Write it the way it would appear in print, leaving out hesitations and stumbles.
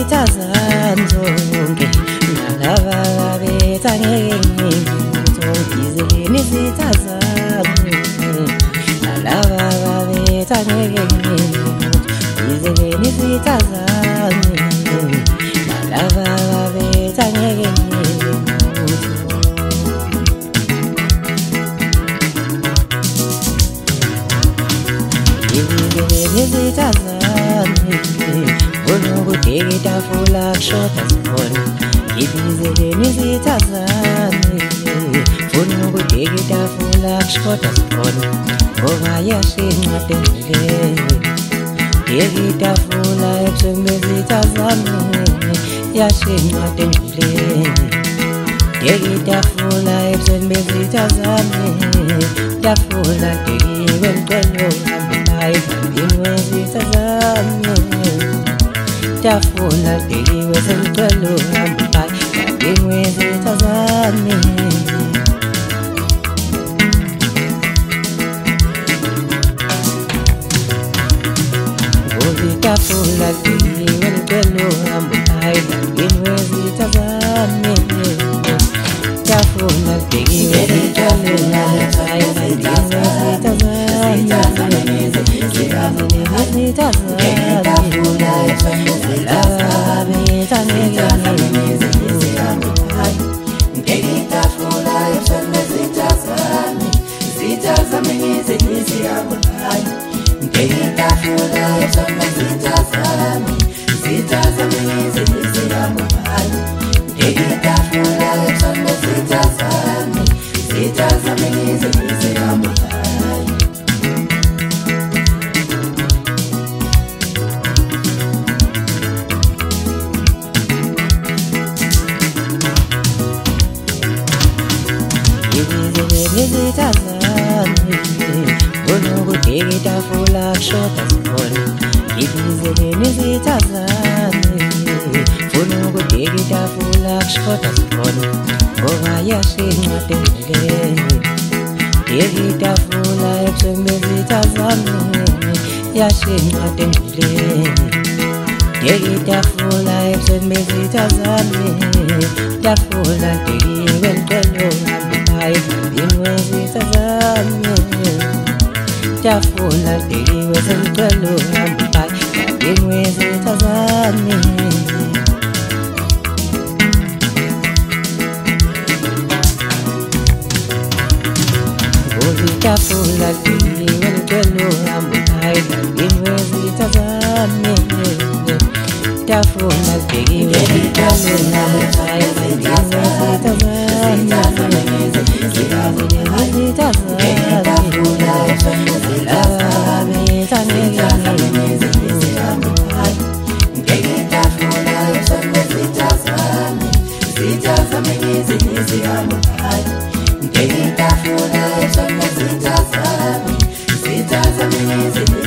izitha zami zonke nalaba bethu angeke ngizizeni izitha zami nalaba bethu angeke ngizizeni izitha zami nalaba bethu angeke izitha zami unokudeka itafula kushoda sibona ngibizeleni izitha zami unokudeka itafula kushoda sibona ngoba yashinqa endleleni deka itafula ebusweni bezitha zami yashinqa endleleni deka itafula ebusweni bezitha zami tafula dekiwe ngicela uhambe inwezitha zami tafula dekiwe sengicela uhambe inwezitha zami tafula dekiwe ngicela uhambe inwezitha zami tafula dekiwe ngicela izitha zami unokudeka itafula kushoda sibona ngibizeleni izitha zami unokudeka itafula kushoda sibona ngoba yashinqa endleleni deka itafula ebusweni bezitha zami yashinqa endleleni deka itafula ebusweni bezitha zami tafula dekiwe ngicela uhambe inwezitha zami tafula dekiwe sengicela uhambe inwezitha zami tafula dekiwe ngicela uhambe inwezitha zami tafula dekiwe ngicela uhambe inwezitha zami Zitha zami